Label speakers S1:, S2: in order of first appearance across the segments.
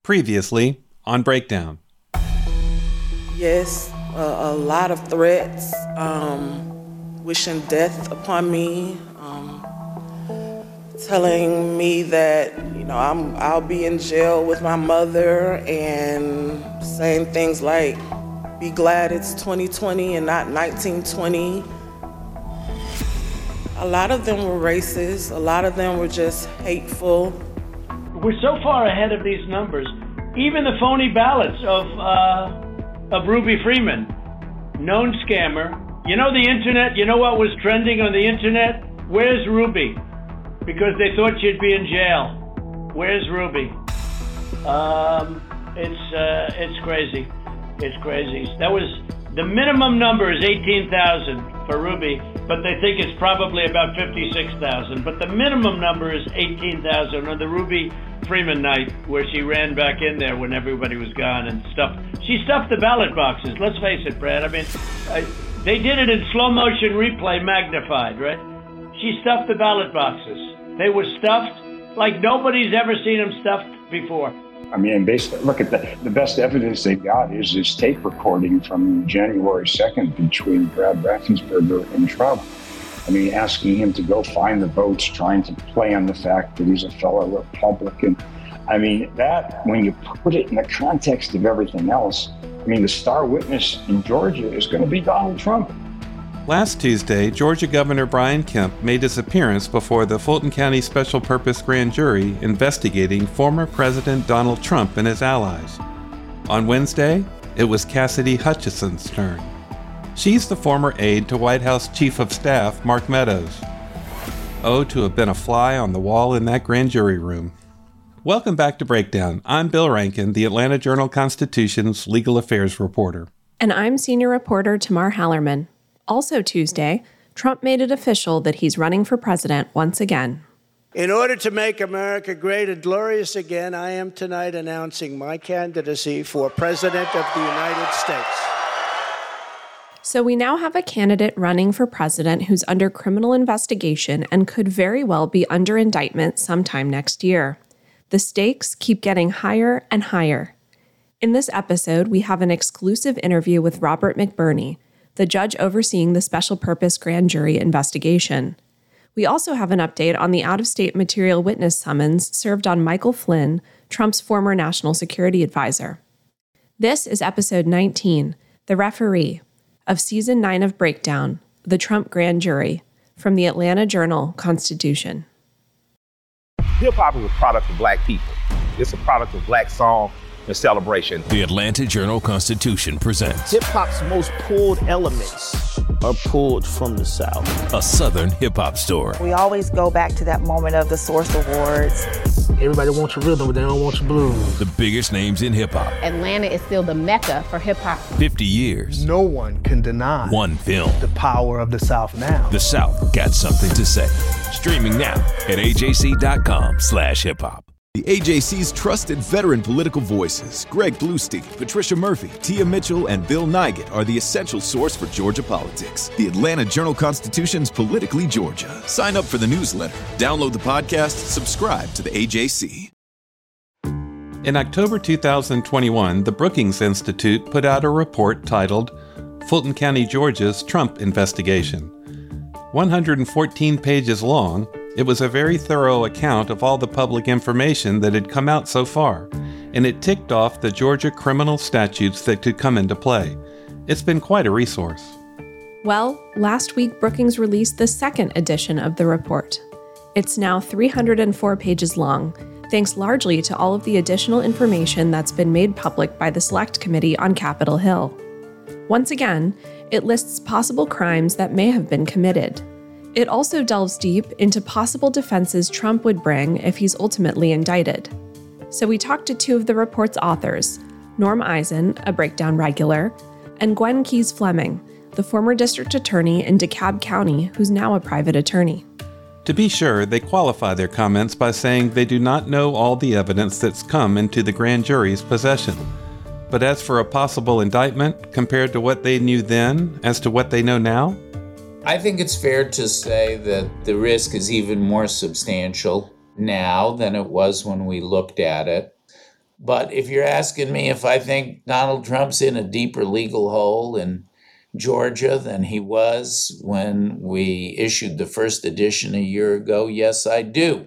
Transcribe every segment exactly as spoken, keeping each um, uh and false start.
S1: Previously on Breakdown.
S2: Yes, a, a lot of threats, um, wishing death upon me, um, telling me that, you know, I'm, I'll be in jail with my mother, and saying things like, be glad it's twenty twenty and not nineteen twenty. A lot of them were racist. A lot of them were just hateful.
S3: We're so far ahead of these numbers. Even the phony ballots of uh, of Ruby Freeman, known scammer. You know the internet? You know what was trending on the internet? Where's Ruby? Because they thought she'd be in jail. Where's Ruby? Um, it's uh, it's crazy. It's crazy. That was the minimum number is eighteen thousand for Ruby, but they think it's probably about fifty-six thousand. But the minimum number is eighteen thousand on the Ruby Freeman night, where she ran back in there when everybody was gone and stuffed. She stuffed the ballot boxes. Let's face it, Brad. I mean, I, they did it in slow motion replay, magnified, right? She stuffed the ballot boxes. They were stuffed like nobody's ever seen them stuffed before.
S4: I mean, basically, look at the, the best evidence they've got is this tape recording from January second between Brad Raffensperger and Trump. I mean, asking him to go find the votes, trying to play on the fact that he's a fellow Republican. I mean, that, when you put it in the context of everything else, I mean, the star witness in Georgia is going to be Donald Trump.
S1: Last Tuesday, Georgia Governor Brian Kemp made his appearance before the Fulton County Special Purpose Grand Jury investigating former President Donald Trump and his allies. On Wednesday, it was Cassidy Hutchison's turn. She's the former aide to White House Chief of Staff Mark Meadows. Oh, to have been a fly on the wall in that grand jury room. Welcome back to Breakdown. I'm Bill Rankin, the Atlanta Journal-Constitution's legal affairs reporter.
S5: And I'm senior reporter Tamar Hallerman. Also Tuesday, Trump made it official that he's running for president once again.
S6: In order to make America great and glorious again, I am tonight announcing my candidacy for President of the United States.
S5: So we now have a candidate running for president who's under criminal investigation and could very well be under indictment sometime next year. The stakes keep getting higher and higher. In this episode, we have an exclusive interview with Robert McBurney, the judge overseeing the special purpose grand jury investigation. We also have an update on the out-of-state material witness summons served on Michael Flynn, Trump's former national security advisor. This is episode nineteen, The Referee, of season nine of Breakdown, The Trump Grand Jury, from the Atlanta Journal-Constitution.
S7: Hip-hop is a product of black people. It's a product of black song and celebration.
S8: The Atlanta Journal-Constitution presents
S9: hip-hop's most pulled elements are pulled from the South.
S8: A Southern hip-hop story.
S10: We always go back to that moment of the Source Awards.
S9: Everybody wants your rhythm, but they don't want your blues.
S8: The biggest names in hip-hop.
S11: Atlanta is still the mecca for hip-hop.
S8: fifty years.
S12: No one can deny
S8: one film.
S12: The power of the South now.
S8: The South got something to say. Streaming now at A J C dot com slash hip hop.
S13: The A J C's trusted veteran political voices, Greg Bluestein, Patricia Murphy, Tia Mitchell, and Bill Nygut, are the essential source for Georgia politics. The Atlanta Journal-Constitution's Politically Georgia. Sign up for the newsletter, download the podcast, subscribe to the A J C.
S1: In October two thousand twenty-one, the Brookings Institute put out a report titled Fulton County, Georgia's Trump Investigation. one hundred fourteen pages long, it was a very thorough account of all the public information that had come out so far, and it ticked off the Georgia criminal statutes that could come into play. It's been quite a resource.
S5: Well, last week Brookings released the second edition of the report. It's now three hundred four pages long, thanks largely to all of the additional information that's been made public by the Select Committee on Capitol Hill. Once again, it lists possible crimes that may have been committed. It also delves deep into possible defenses Trump would bring if he's ultimately indicted. So we talked to two of the report's authors, Norm Eisen, a Breakdown regular, and Gwen Keyes Fleming, the former district attorney in DeKalb County who's now a private attorney.
S1: To be sure, they qualify their comments by saying they do not know all the evidence that's come into the grand jury's possession. But as for a possible indictment, compared to what they knew then as to what they know now?
S14: I think it's fair to say that the risk is even more substantial now than it was when we looked at it. But if you're asking me if I think Donald Trump's in a deeper legal hole in Georgia than he was when we issued the first edition a year ago, yes, I do.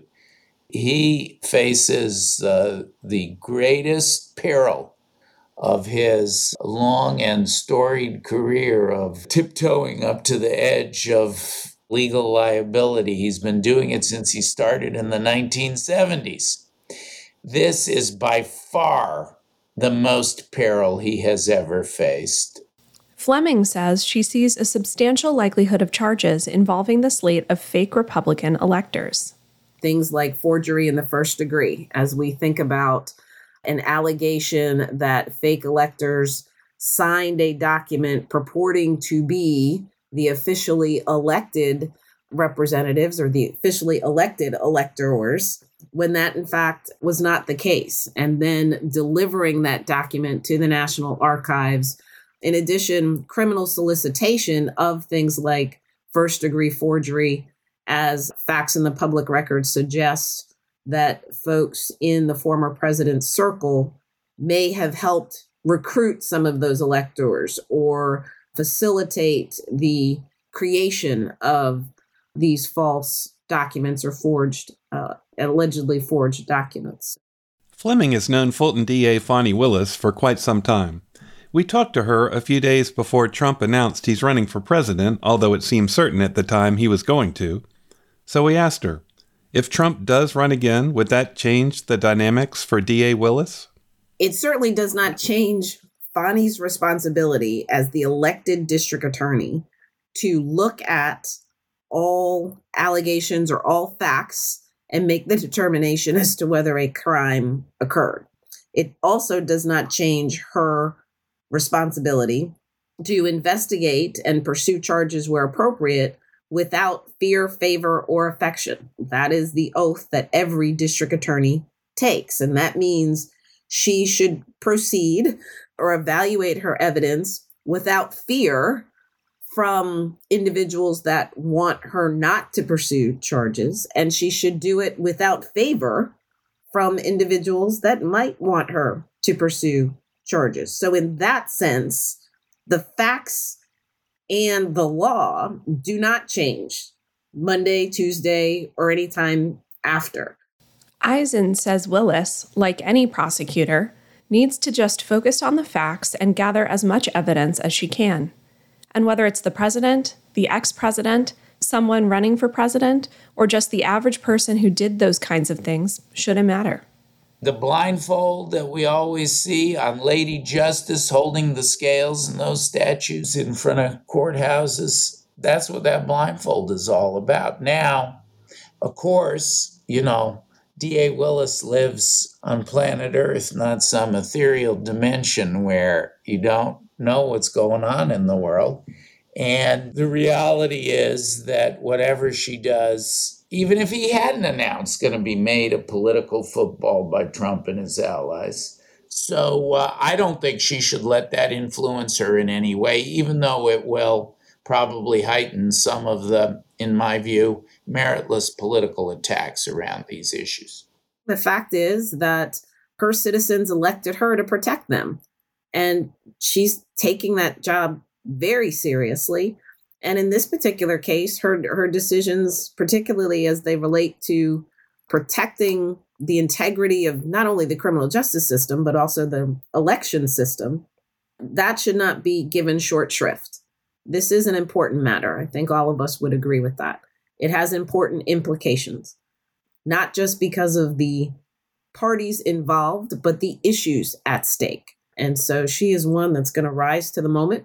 S14: He faces uh, the greatest peril of his long and storied career of tiptoeing up to the edge of legal liability. He's been doing it since he started in the nineteen seventies. This is by far the most peril he has ever faced.
S5: Fleming says she sees a substantial likelihood of charges involving the slate of fake Republican electors.
S15: Things like forgery in the first degree, as we think about an allegation that fake electors signed a document purporting to be the officially elected representatives or the officially elected electors, when that in fact was not the case, and then delivering that document to the National Archives. In addition, criminal solicitation of things like first degree forgery, as facts in the public record suggest that folks in the former president's circle may have helped recruit some of those electors or facilitate the creation of these false documents or forged, uh, allegedly forged documents.
S1: Fleming has known Fulton D A Fani Willis for quite some time. We talked to her a few days before Trump announced he's running for president, although it seemed certain at the time he was going to. So we asked her, if Trump does run again, would that change the dynamics for D A Willis?
S15: It certainly does not change Fani's responsibility as the elected district attorney to look at all allegations or all facts and make the determination as to whether a crime occurred. It also does not change her responsibility to investigate and pursue charges where appropriate without fear, favor, or affection. That is the oath that every district attorney takes. And that means she should proceed or evaluate her evidence without fear from individuals that want her not to pursue charges. And she should do it without favor from individuals that might want her to pursue charges. So in that sense, the facts and the law do not change Monday, Tuesday, or any time after.
S5: Eisen says Willis, like any prosecutor, needs to just focus on the facts and gather as much evidence as she can. And whether it's the president, the ex-president, someone running for president, or just the average person who did those kinds of things, shouldn't matter.
S14: The blindfold that we always see on Lady Justice holding the scales in those statues in front of courthouses, that's what that blindfold is all about. Now, of course, you know, D A Willis lives on planet Earth, not some ethereal dimension where you don't know what's going on in the world. And the reality is that whatever she does, even if he hadn't announced, going to be made a political football by Trump and his allies. So uh, I don't think she should let that influence her in any way, even though it will probably heighten some of the, in my view, meritless political attacks around these issues.
S15: The fact is that her citizens elected her to protect them. And she's taking that job very seriously. And in this particular case, her her decisions, particularly as they relate to protecting the integrity of not only the criminal justice system, but also the election system, that should not be given short shrift. This is an important matter. I think all of us would agree with that. It has important implications, not just because of the parties involved, but the issues at stake. And so she is one that's going to rise to the moment.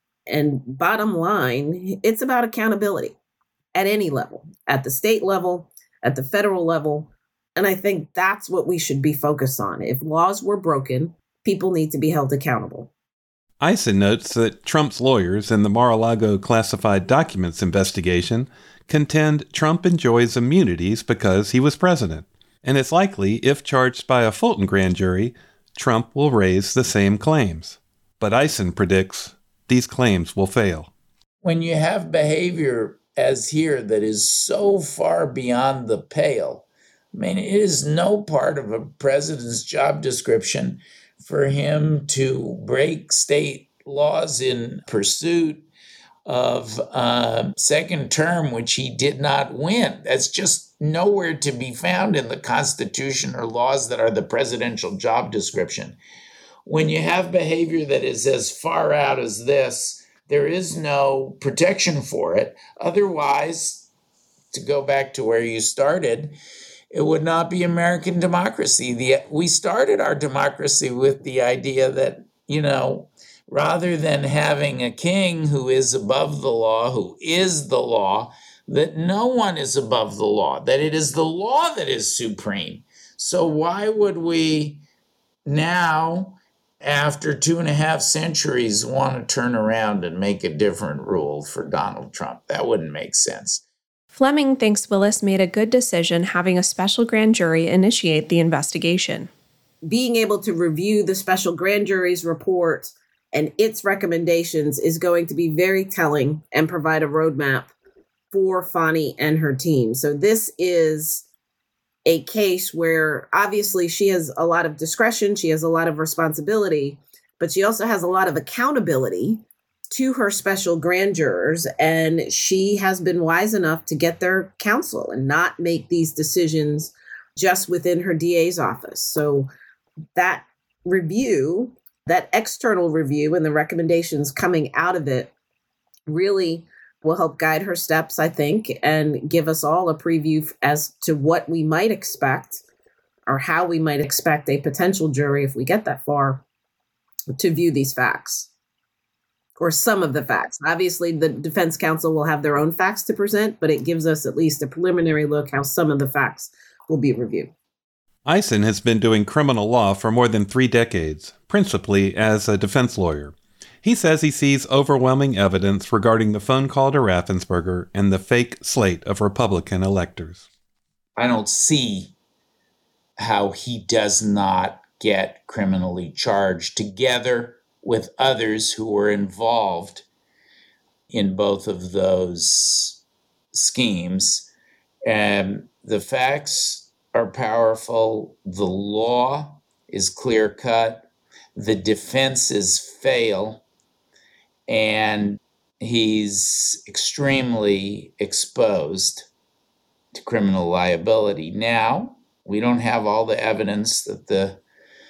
S15: And bottom line, it's about accountability at any level, at the state level, at the federal level. And I think that's what we should be focused on. If laws were broken, people need to be held accountable.
S1: Eisen notes that Trump's lawyers in the Mar-a-Lago classified documents investigation contend Trump enjoys immunities because he was president. And it's likely, if charged by a Fulton grand jury, Trump will raise the same claims. But Eisen predicts these claims will fail.
S14: When you have behavior as here that is so far beyond the pale I mean, it is no part of a president's job description for him to break state laws in pursuit of uh, second term, which he did not win. That's just nowhere to be found in the Constitution or laws that are the presidential job description. When you have behavior that is as far out as this, there is no protection for it. Otherwise, to go back to where you started, it would not be American democracy. The, we started our democracy with the idea that, you know, rather than having a king who is above the law, who is the law, that no one is above the law, that it is the law that is supreme. So why would we now, after two and a half centuries, want to turn around and make a different rule for Donald Trump? That wouldn't make sense.
S5: Fleming thinks Willis made a good decision having a special grand jury initiate the investigation.
S15: Being able to review the special grand jury's report and its recommendations is going to be very telling and provide a roadmap for Fani and her team. So this is a case where obviously she has a lot of discretion, she has a lot of responsibility, but she also has a lot of accountability to her special grand jurors, and she has been wise enough to get their counsel and not make these decisions just within her D A's office. So that review, that external review and the recommendations coming out of it really will help guide her steps, I think, and give us all a preview as to what we might expect or how we might expect a potential jury, if we get that far, to view these facts. Or some of the facts. Obviously, the defense counsel will have their own facts to present, but it gives us at least a preliminary look how some of the facts will be reviewed.
S1: Eisen has been doing criminal law for more than three decades, principally as a defense lawyer. He says he sees overwhelming evidence regarding the phone call to Raffensperger and the fake slate of Republican electors.
S14: I don't see how he does not get criminally charged together with others who were involved in both of those schemes. And the facts are powerful. The law is clear-cut. The defenses fail. And he's extremely exposed to criminal liability. Now, we don't have all the evidence that the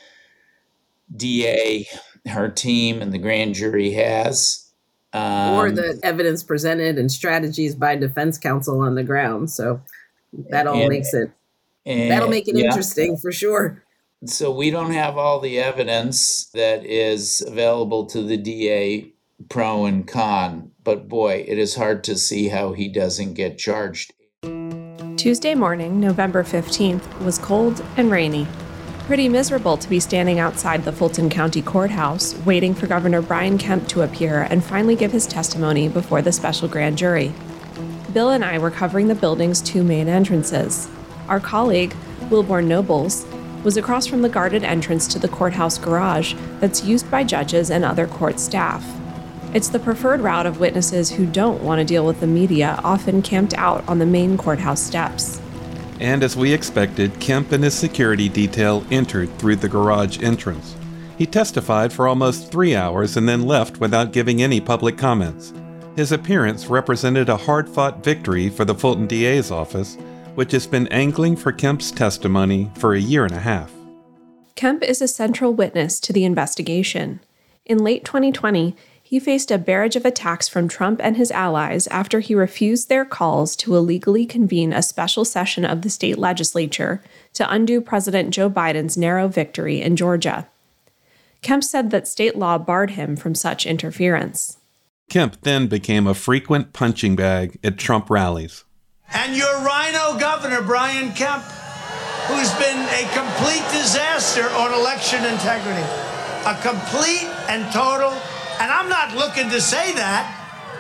S14: D A, her team, and the grand jury has. Um,
S15: or the evidence presented and strategies by defense counsel on the ground. So that all
S14: and,
S15: makes it,
S14: and,
S15: that'll make it
S14: yeah.
S15: interesting for sure.
S14: So we don't have all the evidence that is available to the D A, pro and con, but boy, it is hard to see how he doesn't get charged.
S5: Tuesday morning, November fifteenth, was cold and rainy. Pretty miserable to be standing outside the Fulton County Courthouse, waiting for Governor Brian Kemp to appear and finally give his testimony before the special grand jury. Bill and I were covering the building's two main entrances. Our colleague, Wilborn Nobles, was across from the guarded entrance to the courthouse garage that's used by judges and other court staff. It's the preferred route of witnesses who don't want to deal with the media, often camped out on the main courthouse steps.
S1: And as we expected, Kemp and his security detail entered through the garage entrance. He testified for almost three hours and then left without giving any public comments. His appearance represented a hard-fought victory for the Fulton D A's office, which has been angling for Kemp's testimony for a year and a half.
S5: Kemp is a central witness to the investigation. In late twenty twenty, he faced a barrage of attacks from Trump and his allies after he refused their calls to illegally convene a special session of the state legislature to undo President Joe Biden's narrow victory in Georgia. Kemp said that state law barred him from such interference.
S1: Kemp then became a frequent punching bag at Trump rallies.
S6: And your rhino governor, Brian Kemp, who's been a complete disaster on election integrity. A complete and total. And I'm not looking to say that.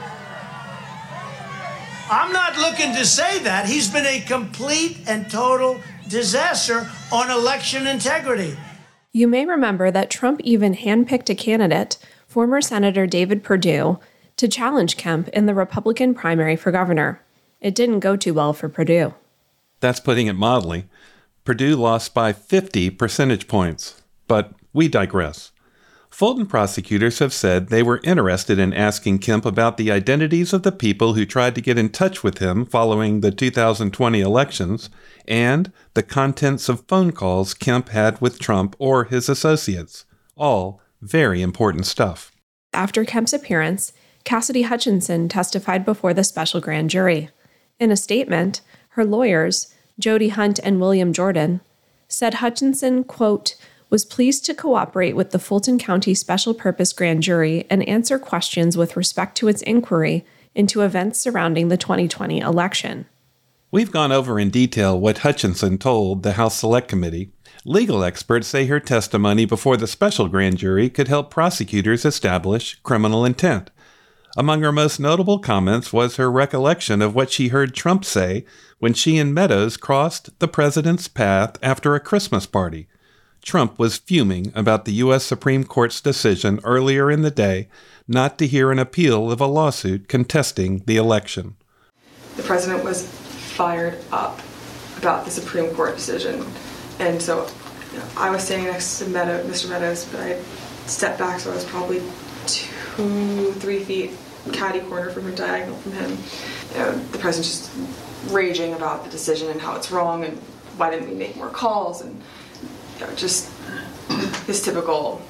S6: I'm not looking to say that. He's been a complete and total disaster on election integrity.
S5: You may remember that Trump even handpicked a candidate, former Senator David Perdue, to challenge Kemp in the Republican primary for governor. It didn't go too well for Perdue.
S1: That's putting it mildly. Purdue lost by fifty percentage points. But we digress. Fulton prosecutors have said they were interested in asking Kemp about the identities of the people who tried to get in touch with him following the two thousand twenty elections and the contents of phone calls Kemp had with Trump or his associates. All very important stuff.
S5: After Kemp's appearance, Cassidy Hutchinson testified before the special grand jury. In a statement, her lawyers, Jody Hunt and William Jordan, said Hutchinson, quote, was pleased to cooperate with the Fulton County Special Purpose Grand Jury and answer questions with respect to its inquiry into events surrounding the twenty twenty election.
S1: We've gone over in detail what Hutchinson told the House Select Committee. Legal experts say her testimony before the special grand jury could help prosecutors establish criminal intent. Among her most notable comments was her recollection of what she heard Trump say when she and Meadows crossed the president's path after a Christmas party. Trump was fuming about the U S Supreme Court's decision earlier in the day not to hear an appeal of a lawsuit contesting the election.
S16: The president was fired up about the Supreme Court decision. And so you know, I was standing next to Meadow, Mister Meadows, but I stepped back, so I was probably two, three feet catty corner from him, diagonal from him. You know, the president's just raging about the decision and how it's wrong and why didn't we make more calls, and you know, just his typical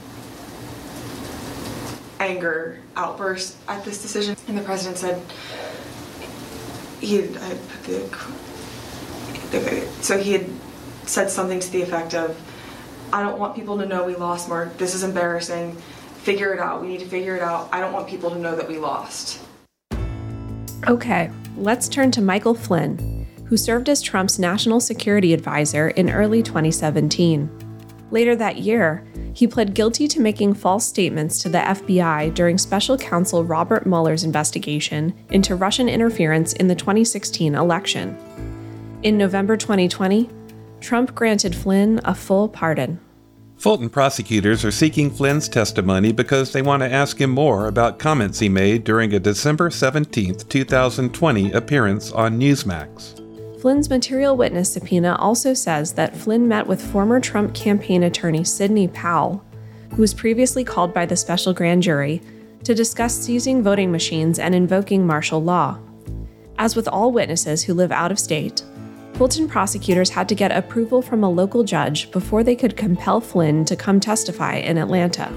S16: anger outburst at this decision. And the president said, he had, I had put the, so he had said something to the effect of, I don't want people to know we lost, Mark. This is embarrassing. Figure it out. We need to figure it out. I don't want people to know that we lost.
S5: Okay, let's turn to Michael Flynn, who served as Trump's national security advisor in early twenty seventeen. Later that year, he pled guilty to making false statements to the F B I during special counsel Robert Mueller's investigation into Russian interference in the twenty sixteen election. In November twenty twenty, Trump granted Flynn a full pardon.
S1: Fulton prosecutors are seeking Flynn's testimony because they want to ask him more about comments he made during a December seventeenth, twenty twenty appearance on Newsmax.
S5: Flynn's material witness subpoena also says that Flynn met with former Trump campaign attorney Sidney Powell, who was previously called by the special grand jury, to discuss seizing voting machines and invoking martial law. As with all witnesses who live out of state, Fulton prosecutors had to get approval from a local judge before they could compel Flynn to come testify in Atlanta.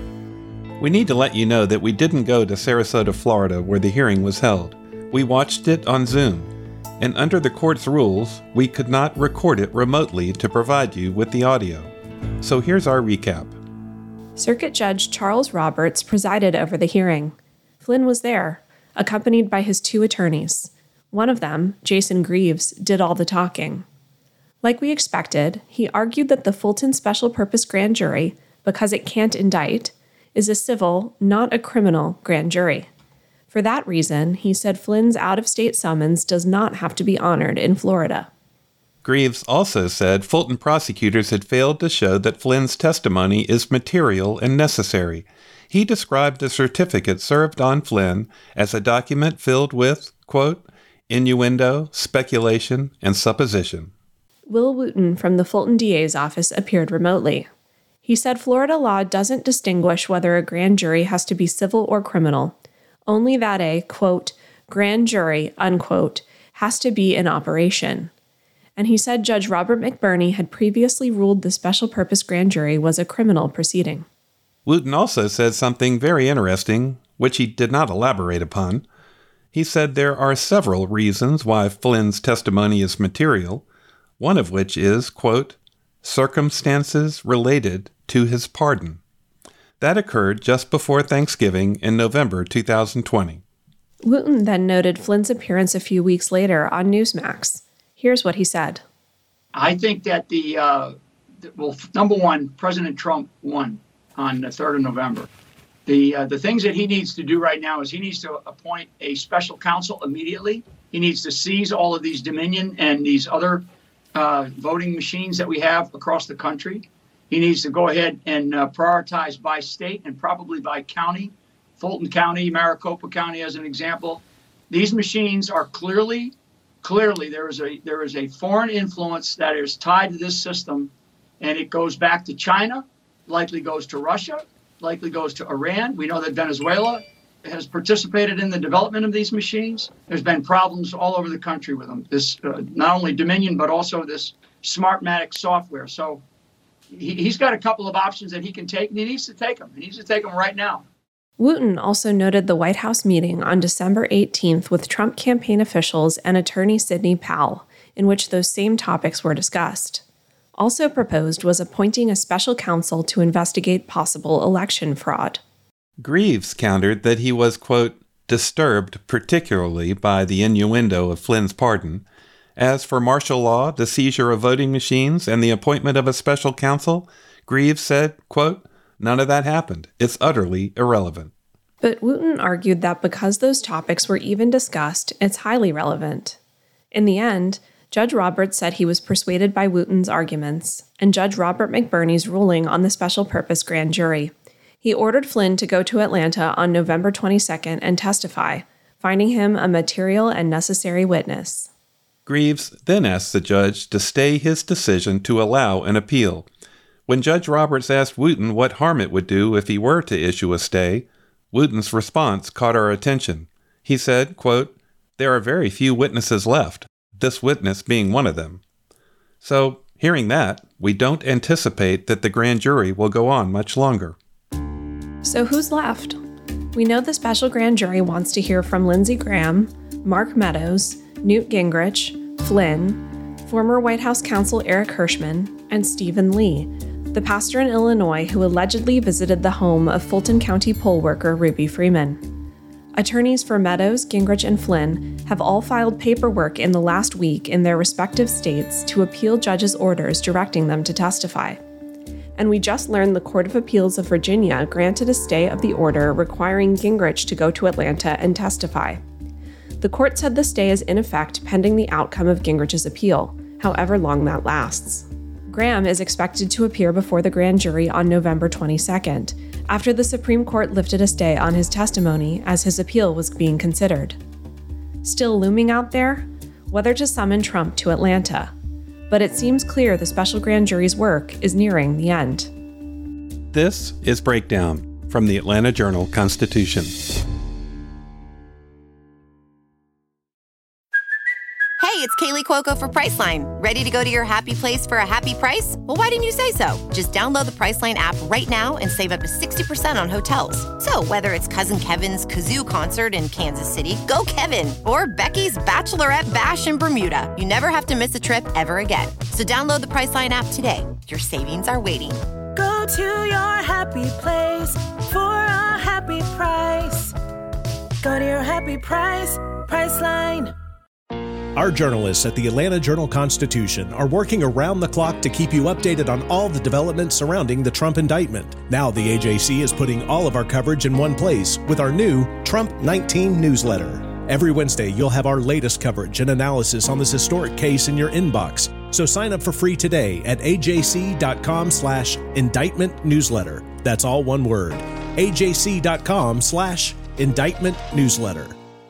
S1: We need to let you know that we didn't go to Sarasota, Florida, where the hearing was held. We watched it on Zoom, and under the court's rules, we could not record it remotely to provide you with the audio. So here's our recap.
S5: Circuit Judge Charles Roberts presided over the hearing. Flynn was there, accompanied by his two attorneys. One of them, Jason Greaves, did all the talking. Like we expected, he argued that the Fulton Special Purpose Grand Jury, because it can't indict, is a civil, not a criminal grand jury. For that reason, he said Flynn's out-of-state summons does not have to be honored in Florida.
S1: Greaves also said Fulton prosecutors had failed to show that Flynn's testimony is material and necessary. He described the certificate served on Flynn as a document filled with, quote, innuendo, speculation, and supposition.
S5: Will Wooten from the Fulton D A's office appeared remotely. He said Florida law doesn't distinguish whether a grand jury has to be civil or criminal, only that a, quote, grand jury, unquote, has to be in operation. And he said Judge Robert McBurney had previously ruled the special purpose grand jury was a criminal proceeding.
S1: Wooten also said something very interesting, which he did not elaborate upon. He said there are several reasons why Flynn's testimony is material, one of which is, quote, circumstances related to his pardon. That occurred just before Thanksgiving in November two thousand twenty.
S5: Wooten then noted Flynn's appearance a few weeks later on Newsmax. Here's what he said.
S17: I think that the, uh, well, number one, President Trump won on the third of November. The uh, the things that he needs to do right now is he needs to appoint a special counsel immediately. He needs to seize all of these Dominion and these other uh, voting machines that we have across the country. He needs to go ahead and uh, prioritize by state and probably by county. Fulton County, Maricopa County as an example. These machines are clearly clearly there is a there is a foreign influence that is tied to this system, and it goes back to China, likely goes to Russia, likely goes to Iran. We know that Venezuela has participated in the development of these machines. There's been problems all over the country with them. This uh, not only Dominion, but also this Smartmatic software. So he, he's got a couple of options that he can take, and he needs to take them. He needs to take them right now.
S5: Wooten also noted the White House meeting on December eighteenth with Trump campaign officials and attorney Sidney Powell, in which those same topics were discussed. Also proposed was appointing a special counsel to investigate possible election fraud.
S1: Greaves countered that he was, quote, disturbed particularly by the innuendo of Flynn's pardon. As for martial law, the seizure of voting machines, and the appointment of a special counsel, Greaves said, quote, none of that happened. It's utterly irrelevant.
S5: But Wooten argued that because those topics were even discussed, it's highly relevant. In the end, Judge Roberts said he was persuaded by Wooten's arguments, and Judge Robert McBurney's ruling on the special purpose grand jury. He ordered Flynn to go to Atlanta on November twenty-second and testify, finding him a material and necessary witness.
S1: Greaves then asked the judge to stay his decision to allow an appeal. When Judge Roberts asked Wooten what harm it would do if he were to issue a stay, Wooten's response caught our attention. He said, quote, there are very few witnesses left, this witness being one of them. So, hearing that, we don't anticipate that the grand jury will go on much longer.
S5: So who's left? We know the special grand jury wants to hear from Lindsey Graham, Mark Meadows, Newt Gingrich, Flynn, former White House counsel Eric Hirschman, and Stephen Lee, the pastor in Illinois who allegedly visited the home of Fulton County poll worker Ruby Freeman. Attorneys for Meadows, Gingrich, and Flynn have all filed paperwork in the last week in their respective states to appeal judges' orders directing them to testify. And we just learned the Court of Appeals of Virginia granted a stay of the order requiring Gingrich to go to Atlanta and testify. The court said the stay is in effect pending the outcome of Gingrich's appeal, however long that lasts. Graham is expected to appear before the grand jury on November twenty-second, after the Supreme Court lifted a stay on his testimony as his appeal was being considered. Still looming out there? Whether to summon Trump to Atlanta. But it seems clear the special grand jury's work is nearing the end.
S1: This is Breakdown from the Atlanta Journal-Constitution.
S18: Hey, it's Kaylee Cuoco for Priceline. Ready to go to your happy place for a happy price? Well, why didn't you say so? Just download the Priceline app right now and save up to sixty percent on hotels. So whether it's Cousin Kevin's Kazoo Concert in Kansas City, go Kevin, or Becky's Bachelorette Bash in Bermuda, you never have to miss a trip ever again. So download the Priceline app today. Your savings are waiting.
S19: Go to your happy place for a happy price. Go to your happy price, Priceline.
S20: Our journalists at the Atlanta Journal-Constitution are working around the clock to keep you updated on all the developments surrounding the Trump indictment. Now the A J C is putting all of our coverage in one place with our new Trump nineteen newsletter. Every Wednesday, you'll have our latest coverage and analysis on this historic case in your inbox. So sign up for free today at ajc.com slash indictment newsletter. That's all one word. ajc.com slash indictment newsletter.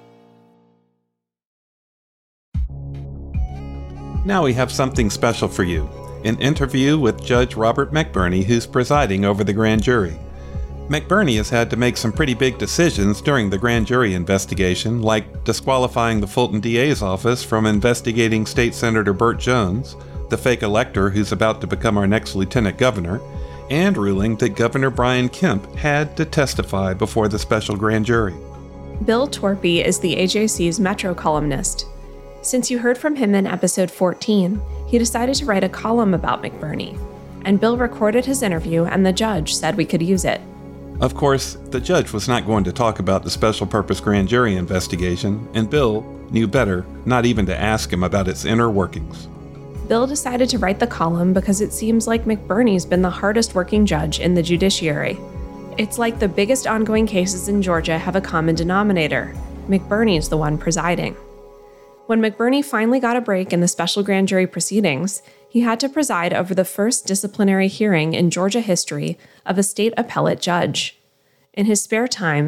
S1: Now we have something special for you, an interview with Judge Robert McBurney, who's presiding over the grand jury. McBurney has had to make some pretty big decisions during the grand jury investigation, like disqualifying the Fulton D A's office from investigating State Senator Burt Jones, the fake elector who's about to become our next lieutenant governor, and ruling that Governor Brian Kemp had to testify before the special grand jury.
S5: Bill Torpy is the A J C's Metro columnist. Since you heard from him in episode fourteen, he decided to write a column about McBurney, and Bill recorded his interview and the judge said we could use it.
S1: Of course, the judge was not going to talk about the special purpose grand jury investigation, and Bill knew better not even to ask him about its inner workings.
S5: Bill decided to write the column because it seems like McBurney's been the hardest working judge in the judiciary. It's like the biggest ongoing cases in Georgia have a common denominator. McBurney's the one presiding. When McBurney finally got a break in the special grand jury proceedings, he had to preside over the first disciplinary hearing in Georgia history of a state appellate judge. In his spare time,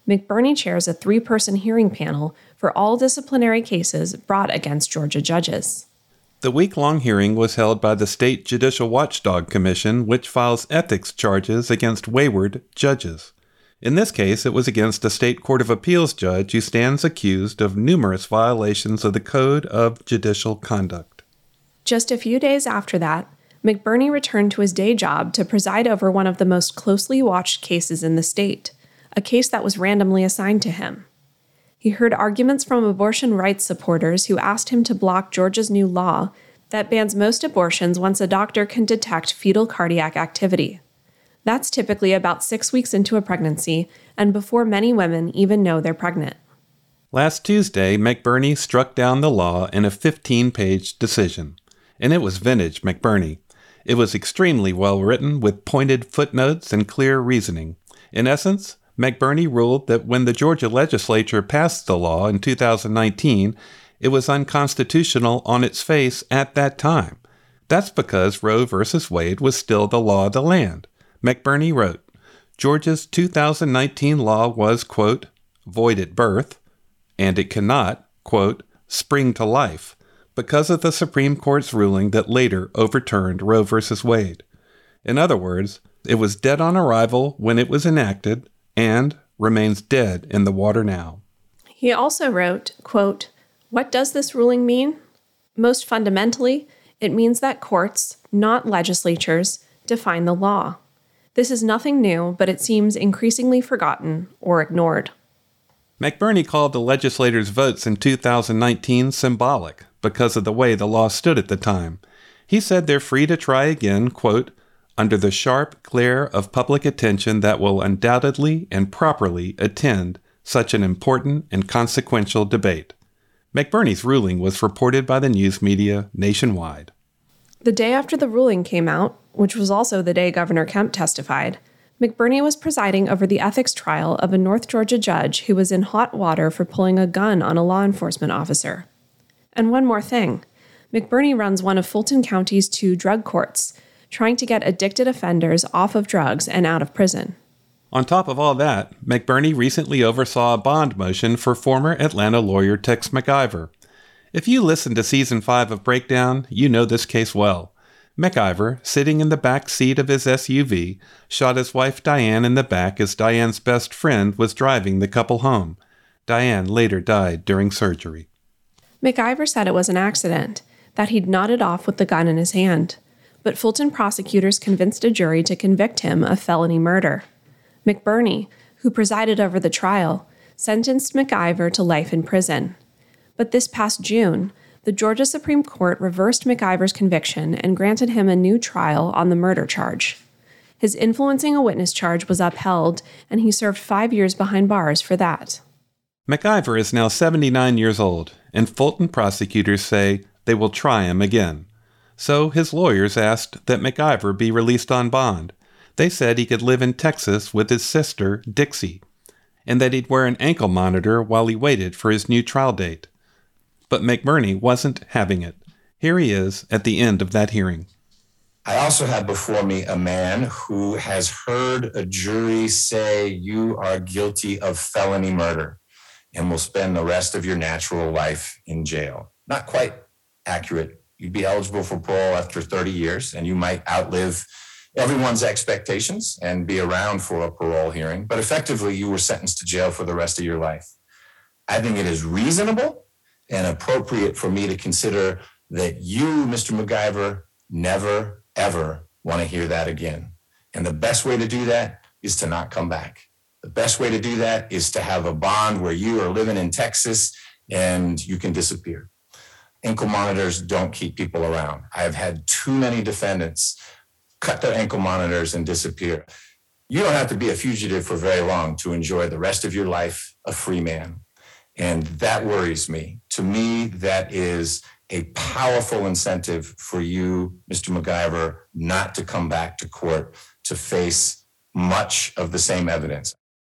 S5: McBurney chairs a three-person hearing panel for all disciplinary cases brought against Georgia judges.
S1: The week-long hearing was held by the State Judicial Watchdog Commission, which files ethics charges against wayward judges. In this case, it was against a state court of appeals judge who stands accused of numerous violations of the Code of Judicial Conduct.
S5: Just a few days after that, McBurney returned to his day job to preside over one of the most closely watched cases in the state, a case that was randomly assigned to him. He heard arguments from abortion rights supporters who asked him to block Georgia's new law that bans most abortions once a doctor can detect fetal cardiac activity. That's typically about six weeks into a pregnancy and before many women even know they're pregnant.
S1: Last Tuesday, McBurney struck down the law in a fifteen-page decision. And it was vintage McBurney. It was extremely well written with pointed footnotes and clear reasoning. In essence, McBurney ruled that when the Georgia legislature passed the law in two thousand nineteen, it was unconstitutional on its face at that time. That's because Roe v. Wade was still the law of the land. McBurney wrote, Georgia's two thousand nineteen law was, quote, void at birth, and it cannot, quote, spring to life, because of the Supreme Court's ruling that later overturned Roe v. Wade. In other words, it was dead on arrival when it was enacted and remains dead in the water now.
S5: He also wrote, quote, what does this ruling mean? Most fundamentally, it means that courts, not legislatures, define the law. This is nothing new, but it seems increasingly forgotten or ignored.
S1: McBurney called the legislators' votes in two thousand nineteen symbolic because of the way the law stood at the time. He said they're free to try again, quote, under the sharp glare of public attention that will undoubtedly and properly attend such an important and consequential debate. McBurney's ruling was reported by the news media nationwide.
S5: The day after the ruling came out, which was also the day Governor Kemp testified, McBurney was presiding over the ethics trial of a North Georgia judge who was in hot water for pulling a gun on a law enforcement officer. And one more thing, McBurney runs one of Fulton County's two drug courts, trying to get addicted offenders off of drugs and out of prison.
S1: On top of all that, McBurney recently oversaw a bond motion for former Atlanta lawyer Tex McIver. If you listen to Season five of Breakdown, you know this case well. McIver, sitting in the back seat of his S U V, shot his wife Diane in the back as Diane's best friend was driving the couple home. Diane later died during surgery.
S5: McIver said it was an accident, that he'd nodded off with the gun in his hand. But Fulton prosecutors convinced a jury to convict him of felony murder. McBurney, who presided over the trial, sentenced McIver to life in prison. But this past June, the Georgia Supreme Court reversed McIver's conviction and granted him a new trial on the murder charge. His influencing a witness charge was upheld, and he served five years behind bars for that.
S1: McIver is now seventy-nine years old, and Fulton prosecutors say they will try him again. So his lawyers asked that McIver be released on bond. They said he could live in Texas with his sister, Dixie, and that he'd wear an ankle monitor while he waited for his new trial date. But McBurney wasn't having it. Here he is at the end of that hearing.
S21: I also have before me a man who has heard a jury say you are guilty of felony murder and will spend the rest of your natural life in jail. Not quite accurate. You'd be eligible for parole after thirty years, and you might outlive everyone's expectations and be around for a parole hearing, but effectively you were sentenced to jail for the rest of your life. I think it is reasonable and appropriate for me to consider that you, Mister McIver, never, ever want to hear that again. And the best way to do that is to not come back. The best way to do that is to have a bond where you are living in Texas and you can disappear. Ankle monitors don't keep people around. I've had too many defendants cut their ankle monitors and disappear. You don't have to be a fugitive for very long to enjoy the rest of your life a free man. And that worries me. To me, that is a powerful incentive for you, Mister McIver, not to come back to court to face much of the same evidence.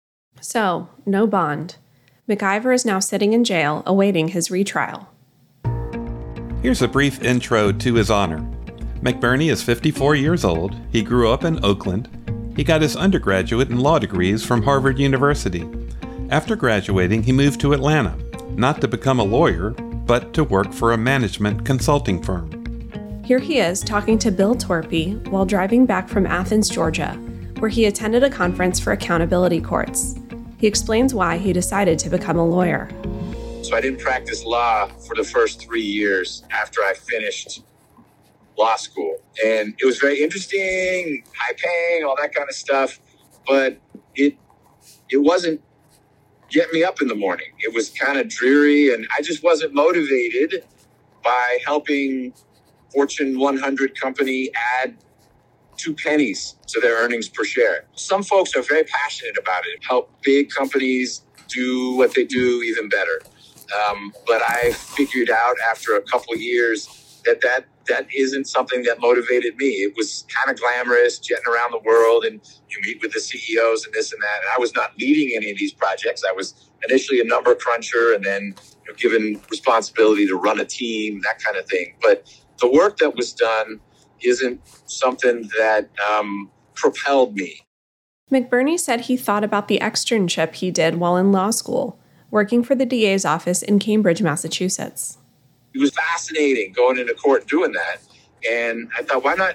S5: So, no bond. McIver is now sitting in jail awaiting his retrial.
S1: Here's a brief intro to his honor. McBurney is fifty-four years old. He grew up in Oakland. He got his undergraduate and law degrees from Harvard University. After graduating, he moved to Atlanta, not to become a lawyer, but to work for a management consulting firm.
S5: Here he is talking to Bill Torpy while driving back from Athens, Georgia, where he attended a conference for accountability courts. He explains why he decided to become a lawyer.
S2: So I didn't practice law for the first three years after I finished law school. And it was very interesting, high paying, all that kind of stuff. But it it wasn't getting me up in the morning. It was kind of dreary, and I just wasn't motivated by helping Fortune one hundred company add two pennies to their earnings per share. Some folks are very passionate about it, help big companies do what they do even better. Um, but I figured out after a couple of years that that that isn't something that motivated me. It was kind of glamorous, jetting around the world, and you meet with the C E Os and this and that. And I was not leading any of these projects. I was initially a number cruncher and then you know, given responsibility to run a team, that kind of thing. But the work that was done isn't something that um, propelled me.
S5: McBurney said he thought about the externship he did while in law school, working for the D A's office in Cambridge, Massachusetts.
S2: It was fascinating going into court and doing that. And I thought, why not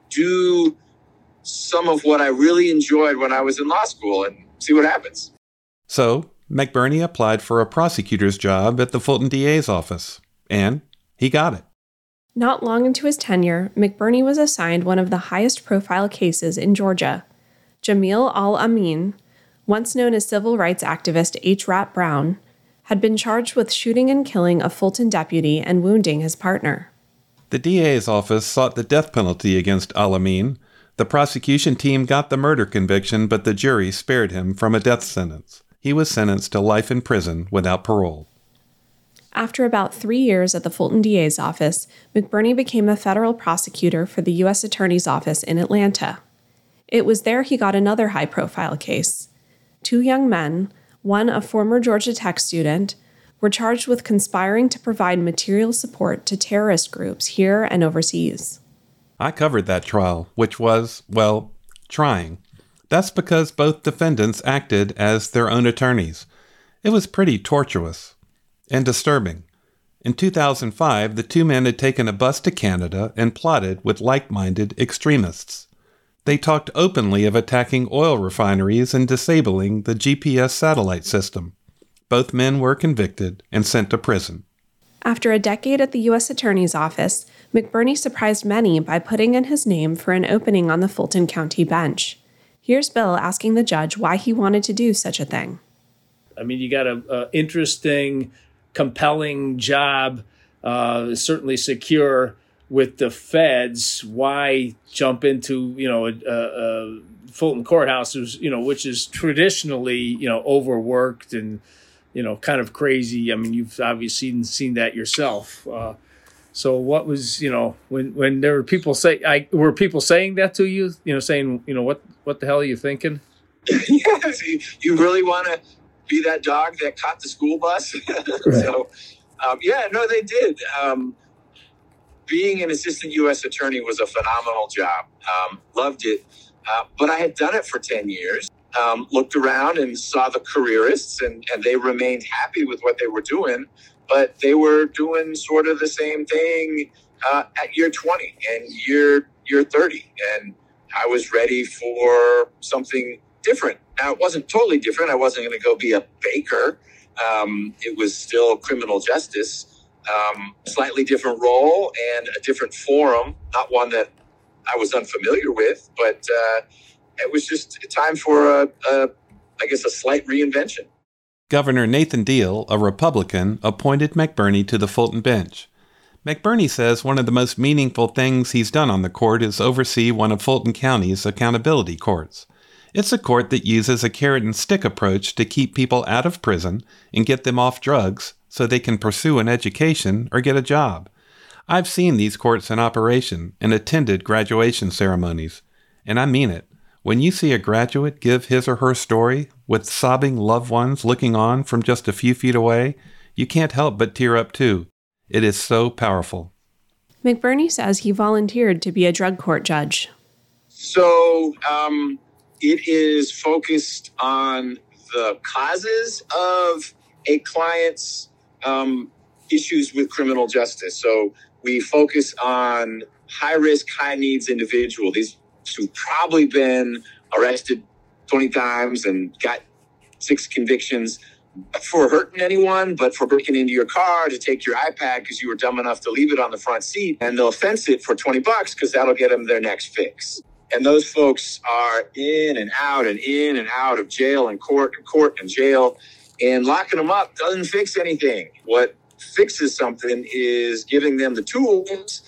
S2: do some of what I really enjoyed when I was in law school and see what happens?
S1: So McBurney applied for a prosecutor's job at the Fulton D A's office, and he got it.
S5: Not long into his tenure, McBurney was assigned one of the highest profile cases in Georgia. Jamil Al-Amin, once known as civil rights activist H. Rat Brown, had been charged with shooting and killing a Fulton deputy and wounding his partner.
S1: The D A's office sought the death penalty against Al-Amin. The prosecution team got the murder conviction, but the jury spared him from a death sentence. He was sentenced to life in prison without parole.
S5: After about three years at the Fulton D A's office, McBurney became a federal prosecutor for the U S Attorney's Office in Atlanta. It was there he got another high-profile case. Two young men, one a former Georgia Tech student, were charged with conspiring to provide material support to terrorist groups here and overseas.
S1: I covered that trial, which was, well, trying. That's because both defendants acted as their own attorneys. It was pretty tortuous and disturbing. In two thousand five, the two men had taken a bus to Canada and plotted with like-minded extremists. They talked openly of attacking oil refineries and disabling the G P S satellite system. Both men were convicted and sent to prison.
S5: After a decade at the U S Attorney's Office, McBurney surprised many by putting in his name for an opening on the Fulton County bench. Here's Bill asking the judge why he wanted to do such a thing.
S22: I mean, you got an interesting, compelling job, uh, certainly secure with the feds. Why jump into, you know, a, a Fulton Courthouse, you know, which is traditionally, you know, overworked and, you know, kind of crazy. I mean, you've obviously seen, seen that yourself. Uh, so what was, you know, when, when there were people say, I, were people saying that to you, you know, saying, you know, what, what the hell are you thinking?
S2: Yes, you, you really want to be that dog that caught the school bus? Right. So, um, yeah, no, they did. Um, being an assistant U S attorney was a phenomenal job. Um, loved it. Uh, but I had done it for ten years. Um, looked around and saw the careerists, and, and they remained happy with what they were doing, but they were doing sort of the same thing uh, at year twenty and year year thirty. And I was ready for something different. Now, it wasn't totally different. I wasn't going to go be a baker. Um, it was still criminal justice, um, slightly different role and a different forum, not one that I was unfamiliar with, but uh, it was just time for, a, a, I guess, a slight reinvention.
S1: Governor Nathan Deal, a Republican, appointed McBurney to the Fulton bench. McBurney says one of the most meaningful things he's done on the court is oversee one of Fulton County's accountability courts. It's a court that uses a carrot and stick approach to keep people out of prison and get them off drugs so they can pursue an education or get a job. I've seen these courts in operation and attended graduation ceremonies, and I mean it. When you see a graduate give his or her story with sobbing loved ones looking on from just a few feet away, you can't help but tear up too. It is so powerful.
S5: McBurney says he volunteered to be a drug court judge.
S2: So um, it is focused on the causes of a client's um, issues with criminal justice. So we focus on high-risk, high-needs individual. These who've probably been arrested twenty times and got six convictions for hurting anyone, but for breaking into your car to take your iPad because you were dumb enough to leave it on the front seat, and they'll fence it for twenty bucks because that'll get them their next fix. And those folks are in and out and in and out of jail and court and court and jail, and locking them up doesn't fix anything. What fixes something is giving them the tools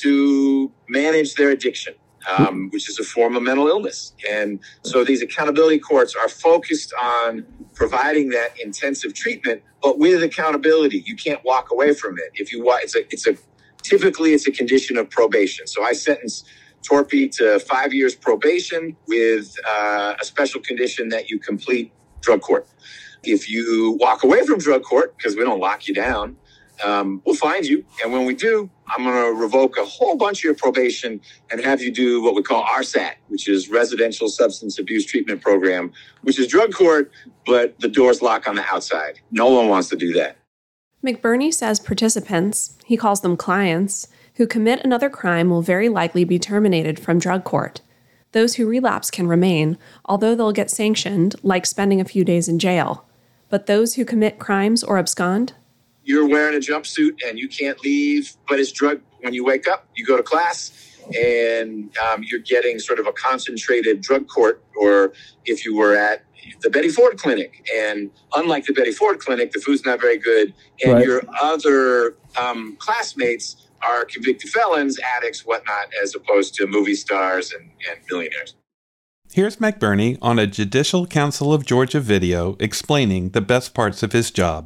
S2: to manage their addiction, um, which is a form of mental illness. And so these accountability courts are focused on providing that intensive treatment, but with accountability. You can't walk away from it. If you want, it's a, it's a, typically it's a condition of probation. So I sentence Torpy to five years probation with uh, a special condition that you complete drug court. If you walk away from drug court, because we don't lock you down, um, we'll find you. And when we do, I'm going to revoke a whole bunch of your probation and have you do what we call R S A T, which is Residential Substance Abuse Treatment Program, which is drug court, but the door's locked on the outside. No one wants to do that.
S5: McBurney says participants, he calls them clients, who commit another crime will very likely be terminated from drug court. Those who relapse can remain, although they'll get sanctioned, like spending a few days in jail. But those who commit crimes or abscond?
S2: You're wearing a jumpsuit and you can't leave, but it's drug. When you wake up, you go to class, and um, you're getting sort of a concentrated drug court, or if you were at the Betty Ford Clinic, and unlike the Betty Ford Clinic, the food's not very good, and right. your other um, classmates are convicted felons, addicts, whatnot, as opposed to movie stars and, and millionaires.
S1: Here's McBurney on a Judicial Council of Georgia video explaining the best parts of his job.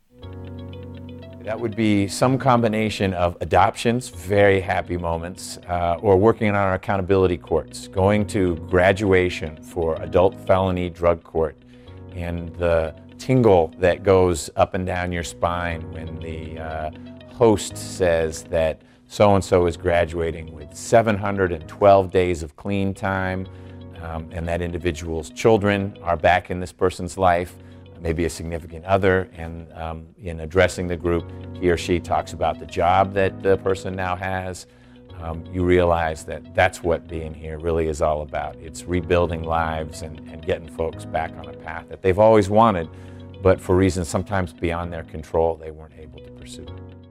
S3: That would be some combination of adoptions, very happy moments, uh, or working on our accountability courts, going to graduation for adult felony drug court, and the tingle that goes up and down your spine when the uh, host says that so-and-so is graduating with seven hundred twelve days of clean time, um, and that individual's children are back in this person's life, maybe a significant other, and um, in addressing the group, he or she talks about the job that the person now has. Um, you realize that that's what being here really is all about. It's rebuilding lives and, and getting folks back on a path that they've always wanted, but for reasons sometimes beyond their control, they weren't able to pursue.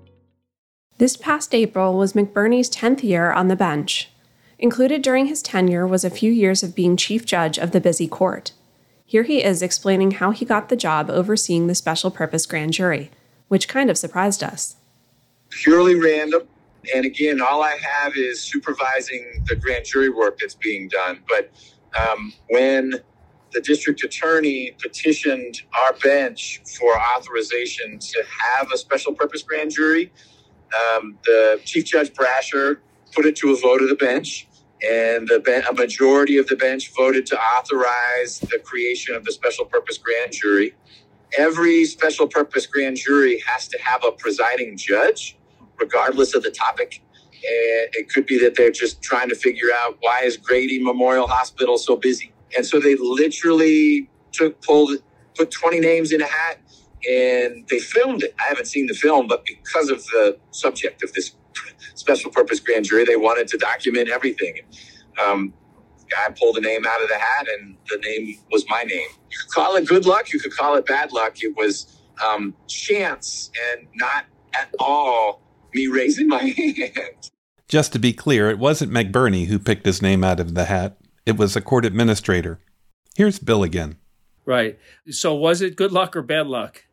S5: This past April was McBurney's tenth year on the bench. Included during his tenure was a few years of being chief judge of the busy court. Here he is explaining how he got the job overseeing the special purpose grand jury, which kind of surprised us.
S2: Purely random. And again, all I have is supervising the grand jury work that's being done. But um, when the district attorney petitioned our bench for authorization to have a special purpose grand jury, um, the Chief Judge Brasher put it to a vote of the bench. And the ben- a majority of the bench voted to authorize the creation of the special purpose grand jury. Every special purpose grand jury has to have a presiding judge, regardless of the topic. And it could be that they're just trying to figure out, why is Grady Memorial Hospital so busy? And so they literally took, pulled, put twenty names in a hat, and they filmed it. I haven't seen the film, but because of the subject of this special purpose grand jury, they wanted to document everything. Um, guy pulled a name out of the hat, and the name was my name. You could call it good luck, you could call it bad luck. It was um, chance and not at all me raising my hand.
S1: Just to be clear, it wasn't McBurney who picked his name out of the hat. It was a court administrator. Here's Bill again.
S22: Right. So was it good luck or bad luck?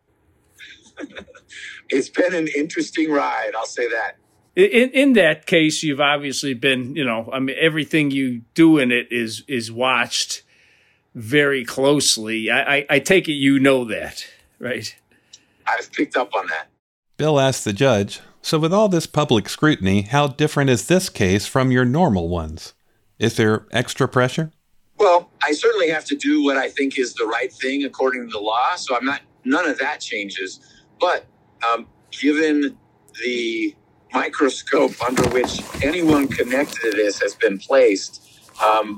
S2: It's been an interesting ride, I'll say that.
S22: In in that case, you've obviously been, you know, I mean, everything you do in it is is watched very closely. I, I, I take it you know that, right?
S2: I've picked up on that.
S1: Bill asked the judge, so with all this public scrutiny, how different is this case from your normal ones? Is there extra pressure?
S2: Well, I certainly have to do what I think is the right thing according to the law, so I'm not, none of that changes. But um, given the microscope under which anyone connected to this has been placed, um,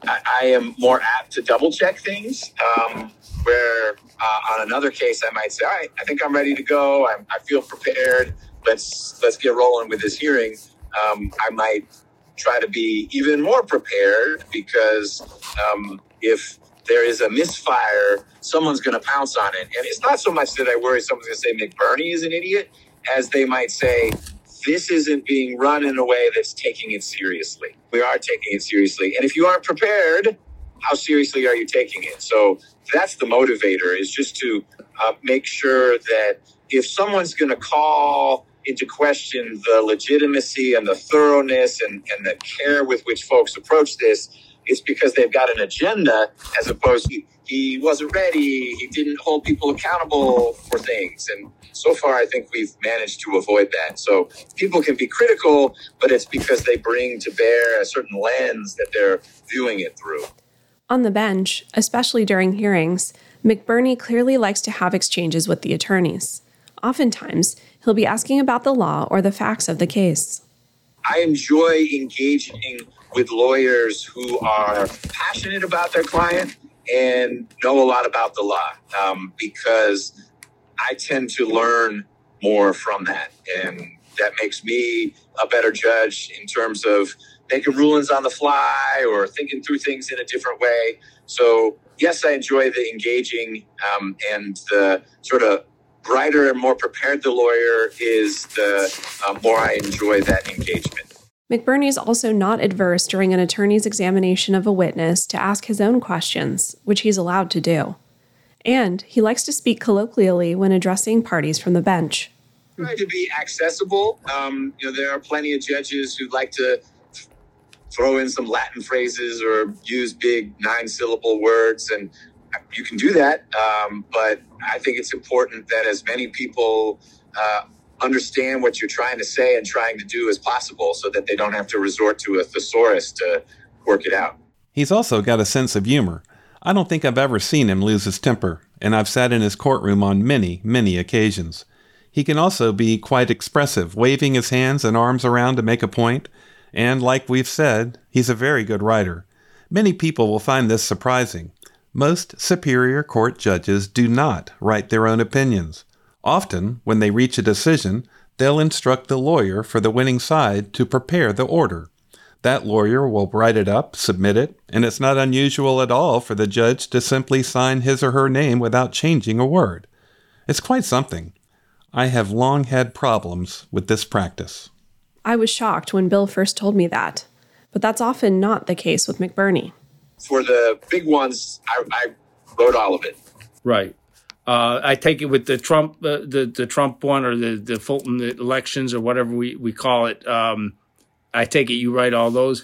S2: I, I am more apt to double check things. Um, where uh, on another case, I might say, all right, I think I'm ready to go. I'm, I feel prepared. Let's let's get rolling with this hearing. Um, I might try to be even more prepared because um, if there is a misfire, someone's going to pounce on it. And it's not so much that I worry someone's going to say McBurney is an idiot, as they might say, this isn't being run in a way that's taking it seriously. We are taking it seriously. And if you aren't prepared, how seriously are you taking it? So that's the motivator, is just to uh, make sure that if someone's going to call into question the legitimacy and the thoroughness and, and the care with which folks approach this, it's because they've got an agenda, as opposed to he wasn't ready, he didn't hold people accountable for things. And so far, I think we've managed to avoid that. So people can be critical, but it's because they bring to bear a certain lens that they're viewing it through.
S5: On the bench, especially during hearings, McBurney clearly likes to have exchanges with the attorneys. Oftentimes, he'll be asking about the law or the facts of the case.
S2: I enjoy engaging with lawyers who are passionate about their client and know a lot about the law, um, because I tend to learn more from that. And that makes me a better judge in terms of making rulings on the fly or thinking through things in a different way. So, yes, I enjoy the engaging, um, and the sort of brighter and more prepared the lawyer is, the uh, more I enjoy that engagement.
S5: McBurney is also not adverse during an attorney's examination of a witness to ask his own questions, which he's allowed to do. And he likes to speak colloquially when addressing parties from the bench.
S2: Try to be accessible. Um, you know, there are plenty of judges who like to throw in some Latin phrases or use big nine-syllable words, and you can do that. Um, but I think it's important that as many people uh, understand what you're trying to say and trying to do as possible, so that they don't have to resort to a thesaurus to work it out.
S1: He's also got a sense of humor. I don't think I've ever seen him lose his temper, and I've sat in his courtroom on many, many occasions. He can also be quite expressive, waving his hands and arms around to make a point. And like we've said, he's a very good writer. Many people will find this surprising. Most Superior Court judges do not write their own opinions. Often, when they reach a decision, they'll instruct the lawyer for the winning side to prepare the order. That lawyer will write it up, submit it, and it's not unusual at all for the judge to simply sign his or her name without changing a word. It's quite something. I have long had problems with this practice.
S5: I was shocked when Bill first told me that, but that's often not the case with McBurney.
S2: For the big ones, I, I wrote all of it.
S22: Right. Uh, I take it with the Trump, uh, the the Trump one, or the the Fulton elections, or whatever we, we call it. Um, I take it you write all those?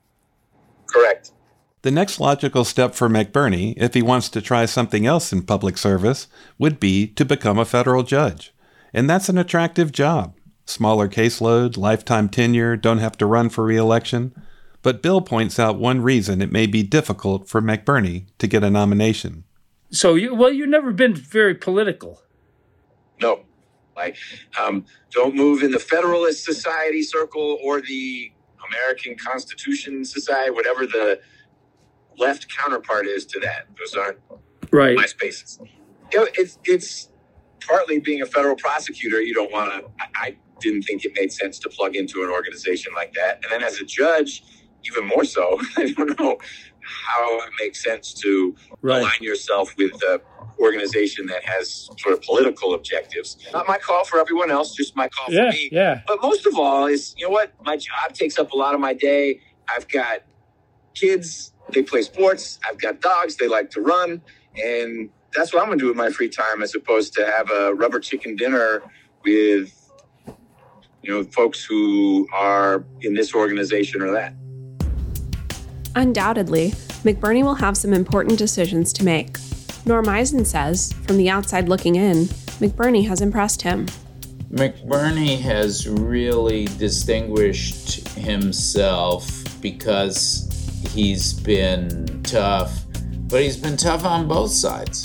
S2: Correct.
S1: The next logical step for McBurney, if he wants to try something else in public service, would be to become a federal judge. And that's an attractive job. Smaller caseload, lifetime tenure, don't have to run for re-election. But Bill points out one reason it may be difficult for McBurney to get a nomination.
S22: So, you well, you've never been very political.
S2: No. I um, don't move in the Federalist Society circle or the American Constitution Society, whatever the left counterpart is to that. Those aren't
S22: right.
S2: my spaces. You know, it's, it's partly being a federal prosecutor. You don't want to, I, I didn't think it made sense to plug into an organization like that. And then as a judge, even more so, I don't know how it makes sense to right. align yourself with an organization that has sort of political objectives. Not my call for everyone else, just my call
S22: yeah,
S2: for me.
S22: Yeah.
S2: But most of all is, you know what? My job takes up a lot of my day. I've got kids, they play sports. I've got dogs, they like to run. And that's what I'm going to do with my free time, as opposed to have a rubber chicken dinner with, you know, folks who are in this organization or that.
S5: Undoubtedly, McBurney will have some important decisions to make. Norm Eisen says, from the outside looking in, McBurney has impressed him.
S14: McBurney has really distinguished himself because he's been tough, but he's been tough on both sides.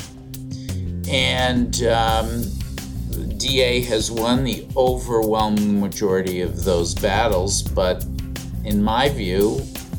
S14: And um, D A has won the overwhelming majority of those battles, but in my view,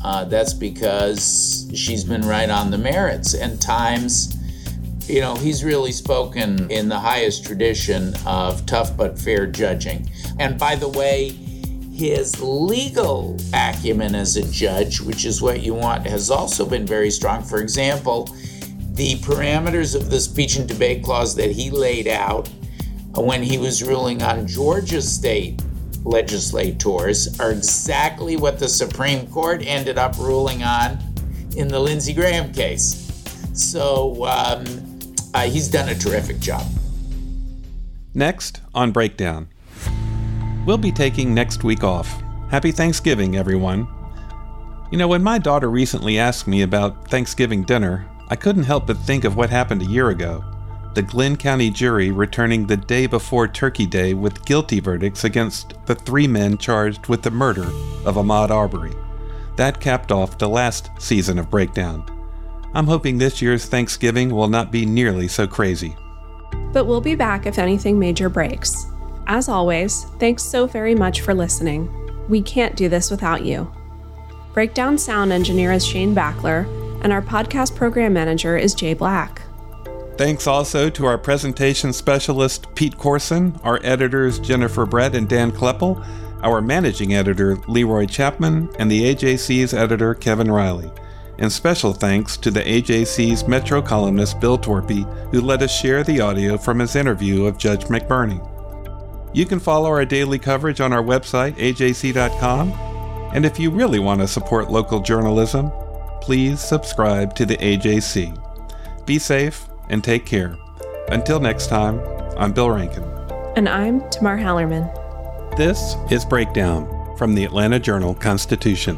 S14: Uh, that's because she's been right on the merits. And times, you know, he's really spoken in the highest tradition of tough but fair judging. And by the way, his legal acumen as a judge, which is what you want, has also been very strong. For example, the parameters of the speech and debate clause that he laid out when he was ruling on Georgia state legislators are exactly what the Supreme Court ended up ruling on in the Lindsey Graham case. So um, uh, he's done a terrific job.
S1: Next on Breakdown. We'll be taking next week off. Happy Thanksgiving, everyone. You know, when my daughter recently asked me about Thanksgiving dinner, I couldn't help but think of what happened a year ago. The Glynn County jury returning the day before Turkey Day with guilty verdicts against the three men charged with the murder of Ahmaud Arbery. That capped off the last season of Breakdown. I'm hoping this year's Thanksgiving will not be nearly so crazy.
S5: But we'll be back if anything major breaks. As always, thanks so very much for listening. We can't do this without you. Breakdown sound engineer is Shane Backler, and our podcast program manager is Jay Black.
S1: Thanks also to our presentation specialist, Pete Corson, our editors, Jennifer Brett and Dan Kleppel, our managing editor, Leroy Chapman, and the A J C's editor, Kevin Riley. And special thanks to the A J C's Metro columnist, Bill Torpy, who let us share the audio from his interview of Judge McBurney. You can follow our daily coverage on our website, A J C dot com. And if you really want to support local journalism, please subscribe to the A J C. Be safe and take care. Until next time, I'm Bill Rankin.
S5: And I'm Tamar Hallerman.
S1: This is Breakdown from the Atlanta Journal-Constitution.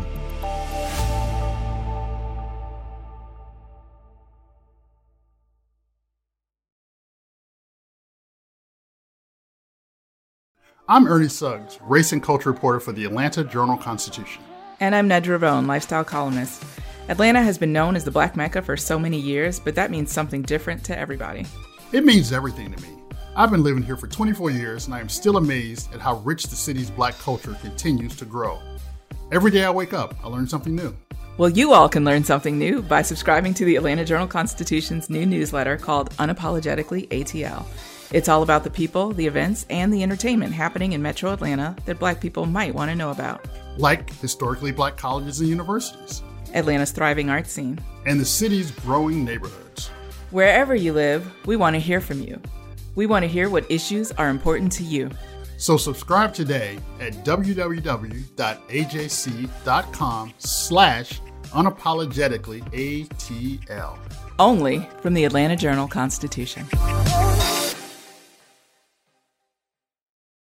S4: I'm Ernie Suggs, race and culture reporter for the Atlanta Journal-Constitution.
S7: And I'm Nedra Ravone, lifestyle columnist. Atlanta has been known as the Black Mecca for so many years, but that means something different to everybody.
S4: It means everything to me. I've been living here for twenty-four years, and I am still amazed at how rich the city's Black culture continues to grow. Every day I wake up, I learn something new.
S7: Well, you all can learn something new by subscribing to the Atlanta Journal-Constitution's new newsletter called Unapologetically A T L. It's all about the people, the events, and the entertainment happening in Metro Atlanta that Black people might want to know about.
S4: Like historically Black colleges and universities.
S7: Atlanta's thriving art scene.
S4: And the city's growing neighborhoods.
S7: Wherever you live, we want to hear from you. We want to hear what issues are important to you.
S4: So subscribe today at w w w dot a j c dot com slash unapologetically A T L.
S7: Only from the Atlanta Journal-Constitution.